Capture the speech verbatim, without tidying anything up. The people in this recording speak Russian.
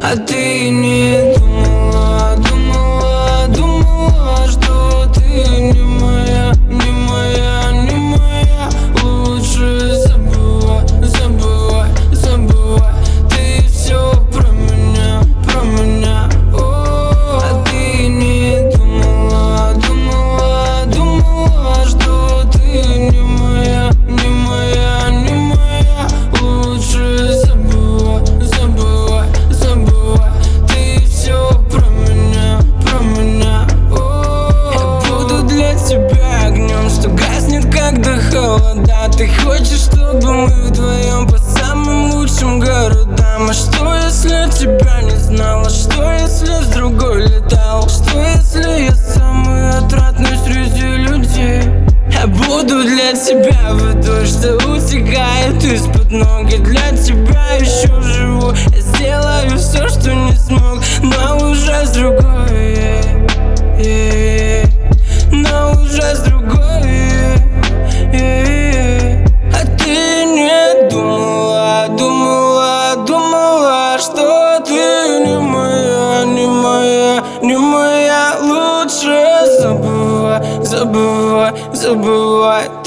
А ты не думала, думала, думала, что ты не моя, не моя, не моя. Лучше забывай, забывай, забывай. Ты все про меня, про меня. О, а ты не думала, думала, думала, что ты не моя, не моя, не моя. Лучше забывай, забывай, забывай. Ты все про меня, про меня. О, я буду для тебя огнем, что гаснет, когда холода. Ты хочешь, чтобы мы вдвоем по самым лучшим городам? А что, если тебя не знала? Что, если с другой летал? Что, если я самый отвратный среди людей? Я буду для тебя водой, что утекает из-под ног. И для тебя еще живу. Я сделаю все, что не смог, но уже с другой, yeah, yeah, но уже с другой, yeah, yeah. А ты не думала, думала, думала, что ты не моя, не моя, не моя. Лучше забывай, забывай, забывай.